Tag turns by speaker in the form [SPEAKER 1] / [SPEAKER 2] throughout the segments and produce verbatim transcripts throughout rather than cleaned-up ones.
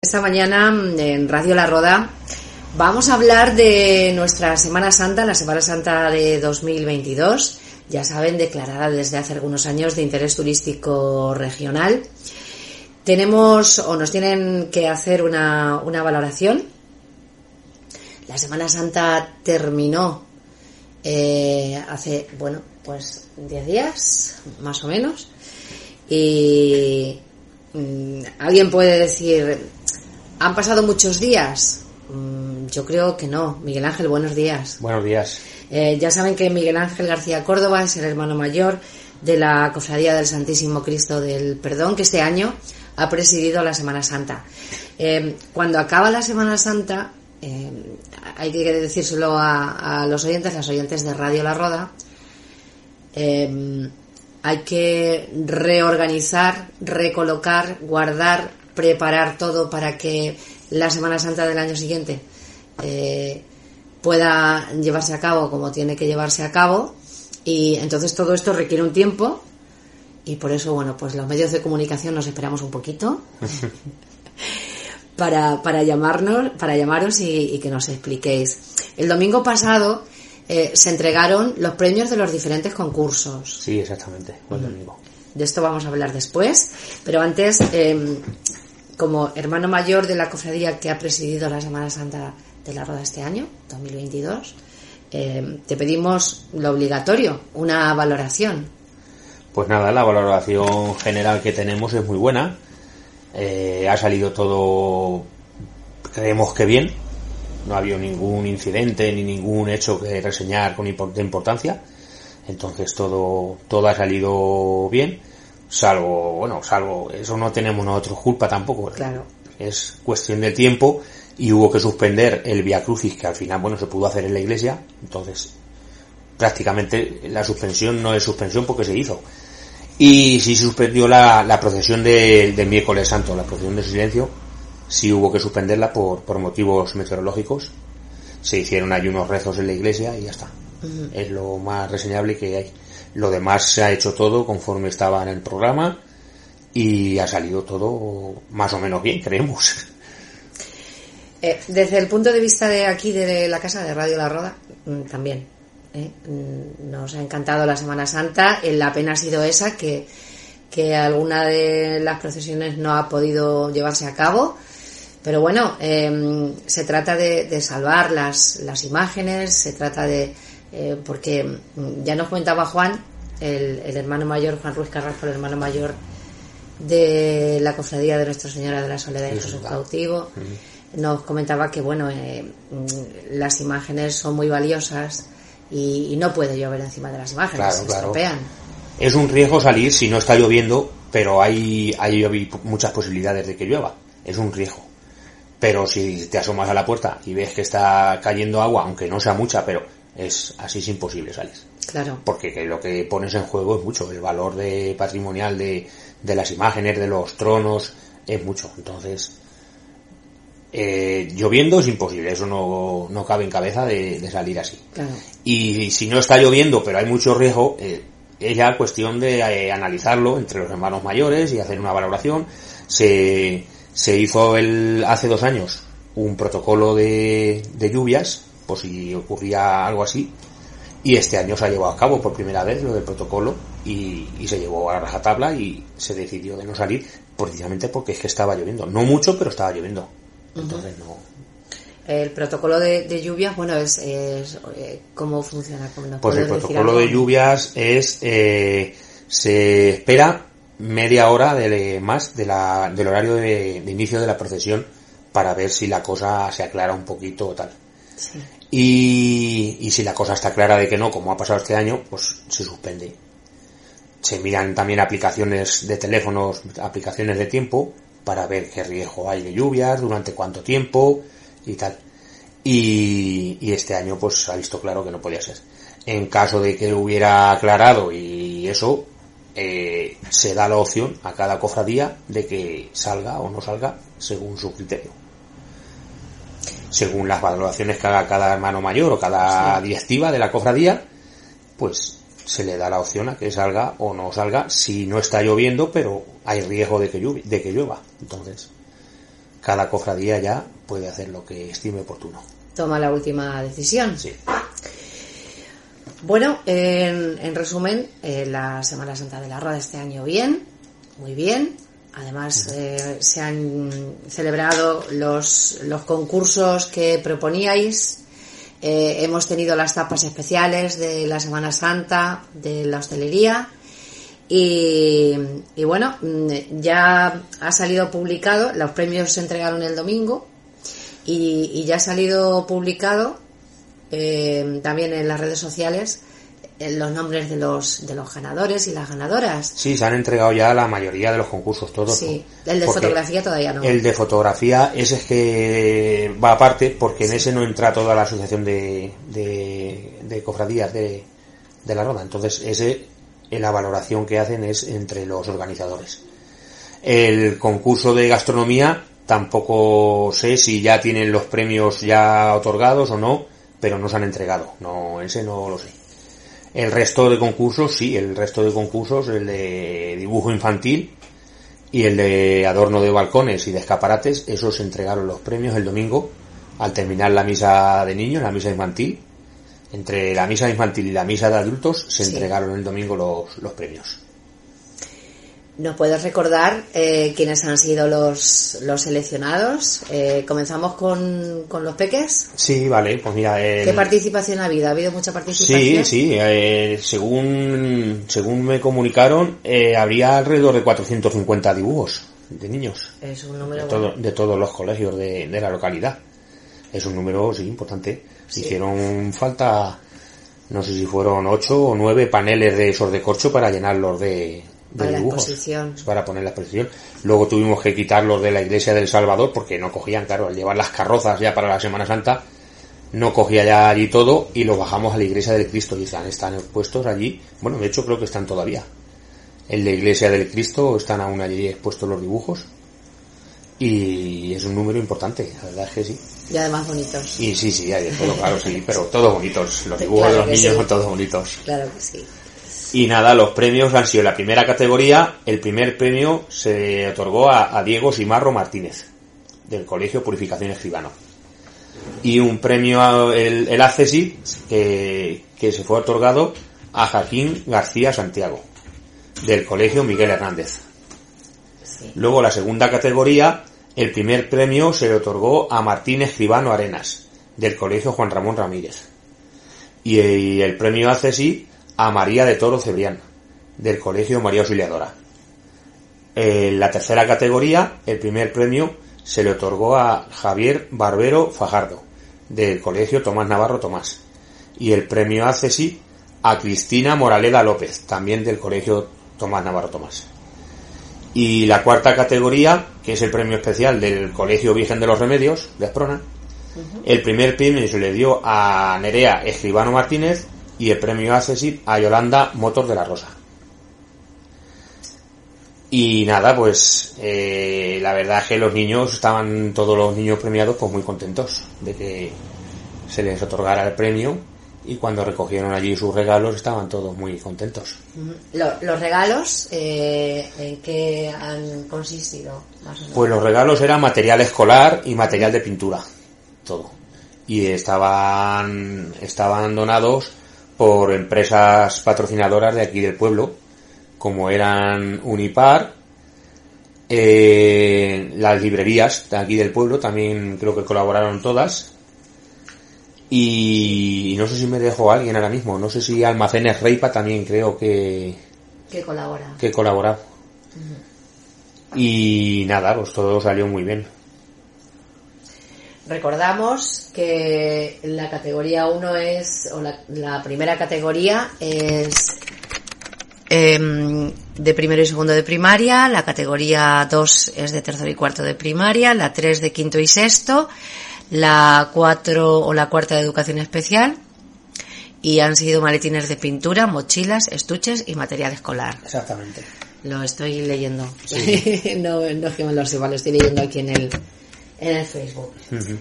[SPEAKER 1] Esta mañana en Radio La Roda vamos a hablar de nuestra Semana Santa, la Semana Santa de dos mil veintidós, ya saben, declarada desde hace algunos años de interés turístico regional. Tenemos o nos tienen que hacer una, una valoración. La Semana Santa terminó eh, hace, bueno, pues diez días, más o menos, y mmm, alguien puede decir, ¿han pasado muchos días? Mm, yo creo que no. Miguel Ángel, buenos días.
[SPEAKER 2] Buenos días.
[SPEAKER 1] Eh, ya saben que Miguel Ángel García Córdoba es el hermano mayor de la Cofradía del Santísimo Cristo del Perdón, que este año ha presidido la Semana Santa. Eh, cuando acaba la Semana Santa, eh, hay que decírselo a, a los oyentes, las oyentes de Radio La Roda, eh, hay que reorganizar, recolocar, guardar, preparar todo para que la Semana Santa del año siguiente eh, pueda llevarse a cabo como tiene que llevarse a cabo, y entonces todo esto requiere un tiempo, y por eso, bueno, pues los medios de comunicación nos esperamos un poquito para, para llamarnos, para llamaros y, y que nos expliquéis. El domingo pasado eh, se entregaron los premios de los diferentes concursos.
[SPEAKER 2] Sí, exactamente, buen domingo.
[SPEAKER 1] De esto vamos a hablar después, pero antes, eh, como hermano mayor de la cofradía que ha presidido la Semana Santa de La Roda este año, dos mil veintidós, eh, te pedimos lo obligatorio, una valoración.
[SPEAKER 2] Pues nada, la valoración general que tenemos es muy buena. Eh, ha salido todo, creemos que bien. No ha habido ningún incidente ni ningún hecho que reseñar con de importancia. Entonces todo todo ha salido bien, salvo, bueno, salvo, eso no tenemos nosotros culpa tampoco.
[SPEAKER 1] Claro.
[SPEAKER 2] Es cuestión de tiempo y hubo que suspender el Vía Crucis, que al final, bueno, se pudo hacer en la iglesia. Entonces, prácticamente la suspensión no es suspensión porque se hizo. Y sí se suspendió la, la procesión de, del miércoles santo, la procesión de silencio, sí hubo que suspenderla por, por motivos meteorológicos. Se hicieron ahí unos rezos en la iglesia y ya está. Uh-huh. Es lo más reseñable que hay. Lo demás se ha hecho todo conforme estaba en el programa y ha salido todo más o menos bien, creemos.
[SPEAKER 1] Eh, desde el punto de vista de aquí, de la casa de Radio La Roda, también ¿eh? nos ha encantado la Semana Santa. La pena ha sido esa, que, que alguna de las procesiones no ha podido llevarse a cabo. Pero bueno, eh, se trata de, de salvar las, las imágenes, se trata de... Eh, porque ya nos comentaba Juan, el, el hermano mayor, Juan Ruiz Carrasco, el hermano mayor de la cofradía de Nuestra Señora de la Soledad y Jesús Cautivo, uh-huh. nos comentaba que bueno, eh, las imágenes son muy valiosas y, y no puede llover encima de las imágenes,
[SPEAKER 2] claro,
[SPEAKER 1] se
[SPEAKER 2] claro.
[SPEAKER 1] estropean.
[SPEAKER 2] Es un riesgo salir si no está lloviendo, pero hay, hay muchas posibilidades de que llueva, es un riesgo. Pero si te asomas a la puerta y ves que está cayendo agua, aunque no sea mucha, pero es así, es imposible salir.
[SPEAKER 1] Claro.
[SPEAKER 2] Porque que lo que pones en juego es mucho, el valor de patrimonial de, de las imágenes, de los tronos, es mucho. Entonces, eh, lloviendo es imposible, eso no, no cabe en cabeza de, de salir así.
[SPEAKER 1] Claro.
[SPEAKER 2] Y si no está lloviendo, pero hay mucho riesgo, eh, es ya cuestión de eh, analizarlo entre los hermanos mayores y hacer una valoración. Se... Se hizo el, hace dos años un protocolo de, de lluvias, por si ocurría algo así, y este año se ha llevado a cabo por primera vez lo del protocolo y, y se llevó a la rajatabla y se decidió de no salir precisamente porque es que estaba lloviendo. No mucho, pero estaba lloviendo. Entonces uh-huh. no.
[SPEAKER 1] El protocolo de, de lluvias, bueno, es, es ¿cómo funciona? ¿Cómo nos
[SPEAKER 2] pues el protocolo de lluvias es, eh, se espera media hora de más de la, del horario de, de inicio de la procesión para ver si la cosa se aclara un poquito o tal.
[SPEAKER 1] Sí.
[SPEAKER 2] Y, y si la cosa está clara de que no, como ha pasado este año, pues se suspende. Se miran también aplicaciones de teléfonos, aplicaciones de tiempo, para ver qué riesgo hay de lluvias, durante cuánto tiempo y tal. Y, y este año pues ha visto claro que no podía ser. En caso de que hubiera aclarado y eso, Eh, se da la opción a cada cofradía de que salga o no salga según su criterio, según las valoraciones que haga cada hermano mayor o cada sí. directiva de la cofradía, pues se le da la opción a que salga o no salga si no está lloviendo, pero hay riesgo de que llueve, de que llueva. Entonces cada cofradía ya puede hacer lo que estime oportuno.
[SPEAKER 1] Toma la última decisión.
[SPEAKER 2] Sí.
[SPEAKER 1] Bueno, en, en resumen, eh, la Semana Santa de la Roda este año bien, muy bien. Además, eh, se han celebrado los, los concursos que proponíais. Eh, hemos tenido las tapas especiales de la Semana Santa, de la hostelería. Y, y bueno, ya ha salido publicado, los premios se entregaron el domingo. Y, y ya ha salido publicado eh, también en las redes sociales los nombres de los de los ganadores y las ganadoras.
[SPEAKER 2] Sí, se han entregado ya la mayoría de los concursos, todos.
[SPEAKER 1] Sí, el de
[SPEAKER 2] porque
[SPEAKER 1] fotografía todavía no.
[SPEAKER 2] El de fotografía, ese es que va aparte, porque en ese no entra toda la asociación de, de, de cofradías de, de la Roda. Entonces, ese, la valoración que hacen es entre los organizadores. El concurso de gastronomía, tampoco sé si ya tienen los premios ya otorgados o no, pero no se han entregado. No, ese no lo sé. El resto de concursos, sí, el resto de concursos, el de dibujo infantil y el de adorno de balcones y de escaparates, esos se entregaron los premios el domingo al terminar la misa de niños, la misa infantil. Entre la misa infantil y la misa de adultos se sí. entregaron el domingo los, los premios.
[SPEAKER 1] ¿Nos puedes recordar eh, quiénes han sido los, los seleccionados? Eh, ¿Comenzamos con, con los peques?
[SPEAKER 2] Sí, vale, pues mira... El...
[SPEAKER 1] ¿Qué participación ha habido? ¿Ha habido mucha participación?
[SPEAKER 2] Sí, sí, eh, según según me comunicaron, eh, habría alrededor de cuatrocientos cincuenta dibujos de niños.
[SPEAKER 1] Es un número
[SPEAKER 2] de,
[SPEAKER 1] bueno.
[SPEAKER 2] todo, de todos los colegios de, de la localidad. Es un número, sí, importante. Sí. Hicieron falta, no sé si fueron ocho o nueve paneles de esos de corcho para llenarlos de... de
[SPEAKER 1] para
[SPEAKER 2] dibujos,
[SPEAKER 1] la exposición.
[SPEAKER 2] Para poner la exposición. Luego tuvimos que quitarlos de la iglesia del Salvador porque no cogían, claro, al llevar las carrozas ya para la Semana Santa, no cogía ya allí todo y los bajamos a la iglesia del Cristo y están, están puestos allí. Bueno, de hecho creo que están todavía. En la iglesia del Cristo están aún allí expuestos los dibujos y es un número importante, la verdad es que sí.
[SPEAKER 1] Y además bonitos.
[SPEAKER 2] Y sí, sí, hay de todo, claro, sí, pero todos bonitos. Los dibujos
[SPEAKER 1] claro
[SPEAKER 2] de los niños
[SPEAKER 1] sí.
[SPEAKER 2] son todos bonitos.
[SPEAKER 1] Claro que sí.
[SPEAKER 2] Y nada, los premios han sido la primera categoría. El primer premio se otorgó a, a Diego Simarro Martínez, del Colegio Purificación Escribano. Y un premio, a, el, el ACESI, que, que se fue otorgado a Joaquín García Santiago, del Colegio Miguel Hernández. Sí. Luego la segunda categoría, el primer premio se le otorgó a Martín Escribano Arenas, del Colegio Juan Ramón Ramírez. Y, y el premio ACESI a María de Toro Cebrián, del Colegio María Auxiliadora. En la tercera categoría, el primer premio se le otorgó a Javier Barbero Fajardo, del Colegio Tomás Navarro Tomás. Y el premio ACESI a Cristina Moraleda López, también del Colegio Tomás Navarro Tomás. Y la cuarta categoría, que es el premio especial del Colegio Virgen de los Remedios, de Asprona, uh-huh. El primer premio se le dio a Nerea Escribano Martínez y el premio ACESI a Yolanda Motos de la Rosa. Y nada, pues eh, la verdad es que los niños, estaban todos los niños premiados pues muy contentos de que se les otorgara el premio, y cuando recogieron allí sus regalos estaban todos muy contentos.
[SPEAKER 1] Los, los regalos, eh, ¿en qué han consistido? Más o menos?
[SPEAKER 2] Pues los regalos eran material escolar y material de pintura, todo. Y estaban, estaban donados por empresas patrocinadoras de aquí del pueblo, como eran Unipar, eh, las librerías de aquí del pueblo también creo que colaboraron todas, y no sé si me dejo alguien ahora mismo, no sé si Almacenes Reipa también creo que
[SPEAKER 1] que colabora
[SPEAKER 2] que colabora uh-huh. Y nada, pues todo salió muy bien.
[SPEAKER 1] Recordamos que la categoría uno es, o la, la primera categoría es eh, de primero y segundo de primaria, la categoría dos es de tercero y cuarto de primaria, la tres de quinto y sexto, la cuatro o la cuarta de educación especial, y han sido maletines de pintura, mochilas, estuches y material escolar.
[SPEAKER 2] Exactamente.
[SPEAKER 1] Lo estoy leyendo.
[SPEAKER 2] Sí.
[SPEAKER 1] no, no es que me lo sepa, lo estoy leyendo aquí en el en el Facebook.
[SPEAKER 2] Uh-huh.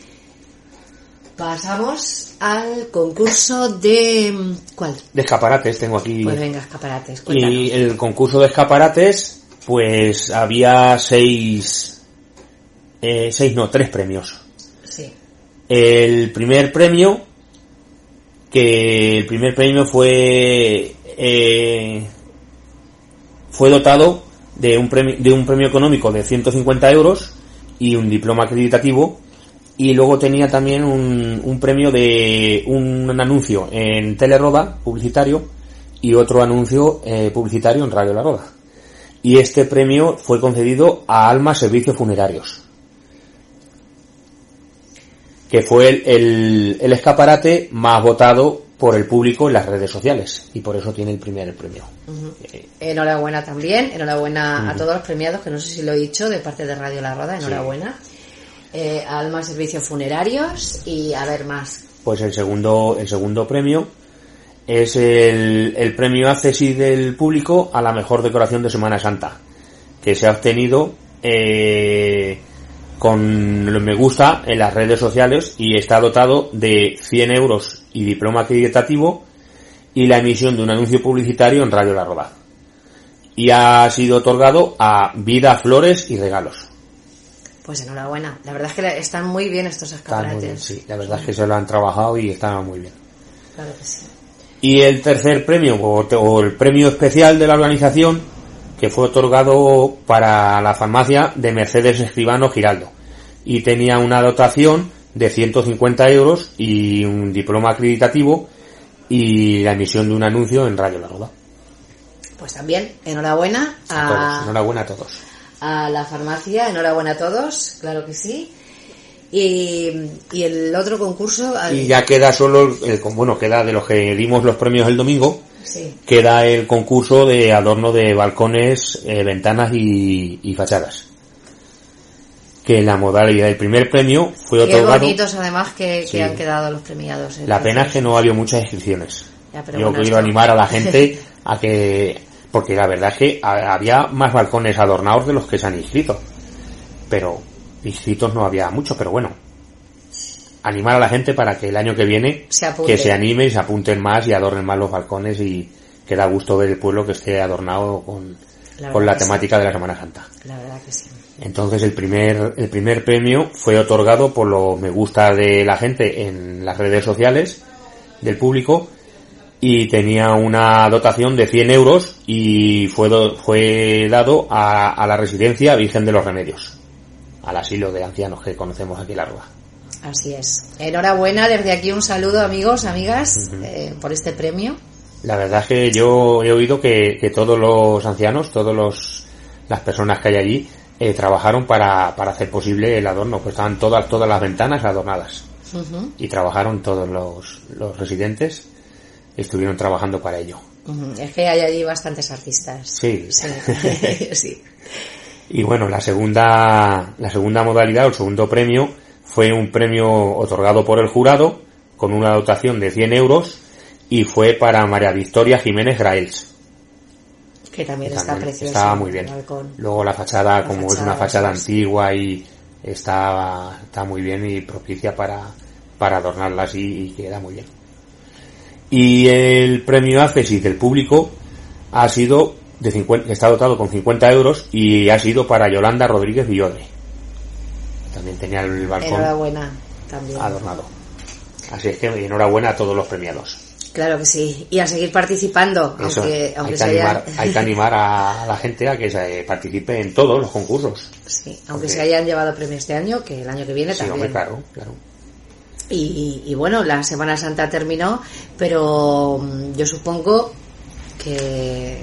[SPEAKER 1] Pasamos al concurso de... ¿Cuál?
[SPEAKER 2] De escaparates, tengo aquí.
[SPEAKER 1] Pues venga, escaparates, cuéntanos.
[SPEAKER 2] Y el concurso de escaparates, pues había seis eh, seis no, tres premios.
[SPEAKER 1] Sí.
[SPEAKER 2] El primer premio, que el primer premio fue eh, fue dotado de un premio, de un premio económico de ciento cincuenta euros y un diploma acreditativo, y luego tenía también un, un premio de un, un anuncio en Teleroda publicitario y otro anuncio eh, publicitario en Radio La Roda. Y este premio fue concedido a Alma Servicios Funerarios, que fue el, el, el escaparate más votado por el público en las redes sociales, y por eso tiene el primer premio.
[SPEAKER 1] Uh-huh. Eh, enhorabuena también, enhorabuena uh-huh. a todos los premiados, que no sé si lo he dicho, de parte de Radio La Roda, enhorabuena. Sí. Eh, a Alma Servicios Funerarios, y a ver más.
[SPEAKER 2] Pues el segundo, el segundo premio es el, el premio Accesis del público a la mejor decoración de Semana Santa, que se ha obtenido eh, con lo me gusta en las redes sociales, y está dotado de cien euros y diploma acreditativo y la emisión de un anuncio publicitario en Radio La Roda. Y ha sido otorgado a Vida, Flores y Regalos.
[SPEAKER 1] Pues enhorabuena. La verdad es que están muy bien estos escaparates.
[SPEAKER 2] Están muy bien, sí. La verdad es que se lo han trabajado y están muy bien.
[SPEAKER 1] Claro que sí.
[SPEAKER 2] Y el tercer premio, o, o el premio especial de la organización, que fue otorgado para la farmacia de Mercedes Escribano Giraldo, y tenía una dotación de ciento cincuenta euros y un diploma acreditativo y la emisión de un anuncio en Radio La Roda.
[SPEAKER 1] Pues también, enhorabuena a,
[SPEAKER 2] a todos, enhorabuena a todos.
[SPEAKER 1] A la farmacia, enhorabuena a todos, claro que sí. Y, y el otro concurso...
[SPEAKER 2] Y ya queda solo, el, bueno, queda de los que dimos los premios el domingo,
[SPEAKER 1] sí.
[SPEAKER 2] Queda el concurso de adorno de balcones, eh, ventanas y, y fachadas. Que la modalidad del primer premio fue
[SPEAKER 1] Qué
[SPEAKER 2] otorgado...
[SPEAKER 1] Qué bonitos además que, que
[SPEAKER 2] sí.
[SPEAKER 1] han quedado los premiados.
[SPEAKER 2] La pena es que no había muchas inscripciones.
[SPEAKER 1] Ya,
[SPEAKER 2] Yo
[SPEAKER 1] bueno,
[SPEAKER 2] quiero
[SPEAKER 1] esto...
[SPEAKER 2] animar a la gente a que... Porque la verdad es que había más balcones adornados de los que se han inscrito. Pero inscritos no había muchos, pero bueno. Animar a la gente para que el año que viene
[SPEAKER 1] se
[SPEAKER 2] que se anime y se apunten más y adornen más los balcones, y que da gusto ver el pueblo que esté adornado con la, con la temática sí. de la Semana Santa.
[SPEAKER 1] La verdad que sí.
[SPEAKER 2] Entonces el primer, el primer premio fue otorgado por los me gusta de la gente en las redes sociales del público, y tenía una dotación de cien euros y fue do, fue dado a, a la residencia Virgen de los Remedios, al asilo de ancianos que conocemos aquí en La Roda.
[SPEAKER 1] Así es. Enhorabuena, desde aquí un saludo, amigos, amigas, uh-huh. eh, por este premio.
[SPEAKER 2] La verdad es que yo he oído que, que todos los ancianos, todos los las personas que hay allí eh, trabajaron para, para hacer posible el adorno, pues estaban todas todas las ventanas adornadas uh-huh. y trabajaron todos los, los residentes. Estuvieron trabajando para ello.
[SPEAKER 1] Uh-huh. Es que hay allí bastantes artistas.
[SPEAKER 2] Sí.
[SPEAKER 1] Sí. sí.
[SPEAKER 2] Y bueno, la segunda, la segunda modalidad, el segundo premio, fue un premio otorgado por el jurado con una dotación de cien euros, y fue para María Victoria Jiménez Graels.
[SPEAKER 1] Que también
[SPEAKER 2] que
[SPEAKER 1] está
[SPEAKER 2] también
[SPEAKER 1] preciosa.
[SPEAKER 2] Estaba muy bien. Luego la fachada, la como fachada, es una fachada es antigua y está, está muy bien y propicia para, para adornarla así, y queda muy bien. Y el premio Accesis del público ha sido de cincuenta, está dotado con cincuenta euros y ha sido para Yolanda Rodríguez Villodre. También tenía el balcón
[SPEAKER 1] enhorabuena, también.
[SPEAKER 2] adornado. Así es que enhorabuena a todos los premiados.
[SPEAKER 1] Claro que sí, y a seguir participando.
[SPEAKER 2] Eso,
[SPEAKER 1] aunque, aunque
[SPEAKER 2] hay, que animar, haya... hay que animar a la gente a que se participe en todos los concursos.
[SPEAKER 1] Sí, aunque, aunque se hayan llevado premios este año, que el año que viene
[SPEAKER 2] sí,
[SPEAKER 1] también.
[SPEAKER 2] Hombre, claro, claro.
[SPEAKER 1] Y, y bueno, la Semana Santa terminó, pero yo supongo que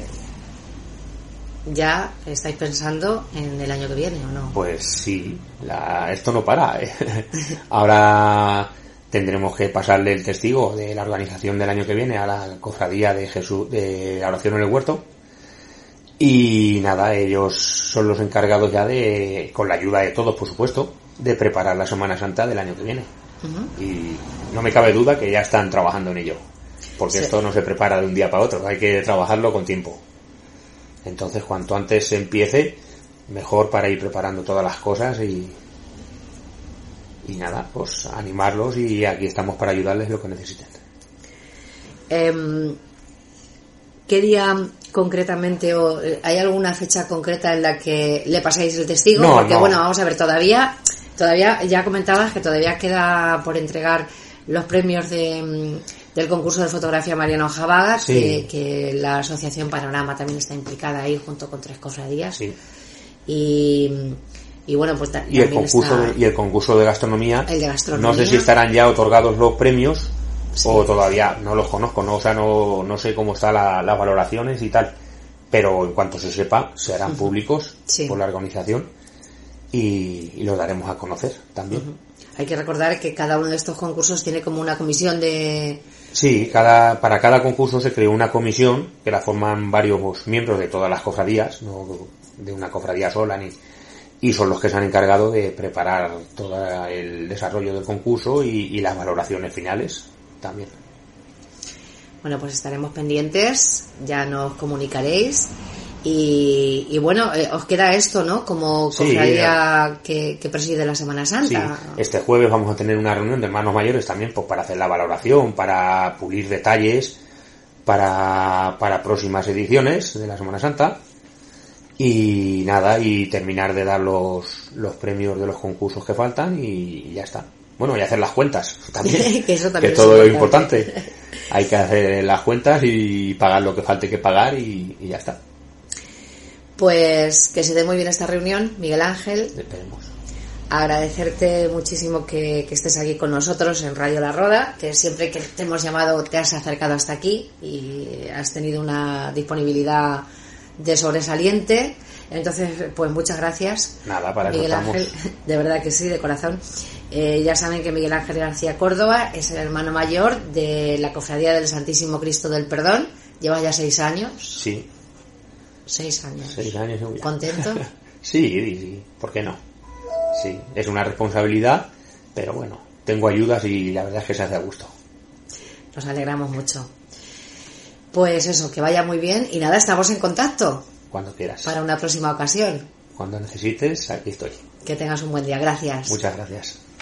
[SPEAKER 1] ya estáis pensando en el año que viene, ¿o no?
[SPEAKER 2] Pues sí, la, esto no para. ¿eh? Ahora tendremos que pasarle el testigo de la organización del año que viene a la cofradía de Jesús de la oración en el huerto, y nada, ellos son los encargados ya de, con la ayuda de todos por supuesto, de preparar la Semana Santa del año que viene. Uh-huh. Y no me cabe duda que ya están trabajando en ello, porque sí. Esto no se prepara de un día para otro, hay que trabajarlo con tiempo. Entonces cuanto antes se empiece, mejor, para ir preparando todas las cosas y y nada, pues animarlos, y aquí estamos para ayudarles lo que necesiten.
[SPEAKER 1] Eh, ¿Qué día concretamente, o hay alguna fecha concreta en la que le pasáis el testigo?
[SPEAKER 2] No,
[SPEAKER 1] porque
[SPEAKER 2] no.
[SPEAKER 1] bueno, vamos a ver, todavía Todavía, ya comentabas que todavía queda por entregar los premios de, del concurso de fotografía Mariano Javaga,
[SPEAKER 2] sí.
[SPEAKER 1] que, que la Asociación Panorama también está implicada ahí junto con tres cofradías.
[SPEAKER 2] Sí.
[SPEAKER 1] Y, y bueno, pues
[SPEAKER 2] y el concurso
[SPEAKER 1] está
[SPEAKER 2] de, y el concurso de gastronomía,
[SPEAKER 1] el de gastronomía.
[SPEAKER 2] No sé si estarán ya otorgados los premios,
[SPEAKER 1] sí.
[SPEAKER 2] o todavía no los conozco, no, o sea, no, no sé cómo están la, las valoraciones y tal, pero en cuanto se sepa se harán uh-huh. públicos sí. por la organización y, y los daremos a conocer también.
[SPEAKER 1] Uh-huh. Hay que recordar que cada uno de estos concursos tiene como una comisión de...
[SPEAKER 2] Sí, cada, para cada concurso se creó una comisión que la forman varios miembros de todas las cofradías, no de una cofradía sola, ni y son los que se han encargado de preparar todo el desarrollo del concurso y, y las valoraciones finales también.
[SPEAKER 1] Bueno, pues estaremos pendientes, ya nos comunicaréis. Y, y bueno, eh, os queda esto, ¿no? Como cofradía sí, que, que preside la Semana Santa.
[SPEAKER 2] Sí, este jueves vamos a tener una reunión de hermanos mayores también pues para hacer la valoración, para pulir detalles para, para próximas ediciones de la Semana Santa. Y nada, y terminar de dar los, los premios de los concursos que faltan y ya está. Bueno, y hacer las cuentas también,
[SPEAKER 1] que, eso también
[SPEAKER 2] que todo es importante. importante. Hay que hacer las cuentas y pagar lo que falte que pagar y, y ya está.
[SPEAKER 1] Pues que se dé muy bien esta reunión, Miguel Ángel.
[SPEAKER 2] Esperemos.
[SPEAKER 1] Agradecerte muchísimo que, que estés aquí con nosotros en Radio La Roda, que siempre que te hemos llamado te has acercado hasta aquí y has tenido una disponibilidad de sobresaliente. Entonces, pues muchas gracias.
[SPEAKER 2] Nada, para
[SPEAKER 1] Miguel Ángel, de verdad que sí, de corazón. Eh, ya saben que Miguel Ángel García Córdoba es el hermano mayor de la Cofradía del Santísimo Cristo del Perdón. Lleva ya seis años.
[SPEAKER 2] Sí.
[SPEAKER 1] Seis años.
[SPEAKER 2] Seis años.
[SPEAKER 1] ¿Contento?
[SPEAKER 2] sí, sí, ¿por qué no? Sí, es una responsabilidad, pero bueno, tengo ayudas y la verdad es que se hace a gusto.
[SPEAKER 1] Nos alegramos mucho. Pues eso, que vaya muy bien y nada, estamos en contacto.
[SPEAKER 2] Cuando quieras.
[SPEAKER 1] Para una próxima ocasión.
[SPEAKER 2] Cuando necesites, aquí estoy.
[SPEAKER 1] Que tengas un buen día. Gracias.
[SPEAKER 2] Muchas gracias.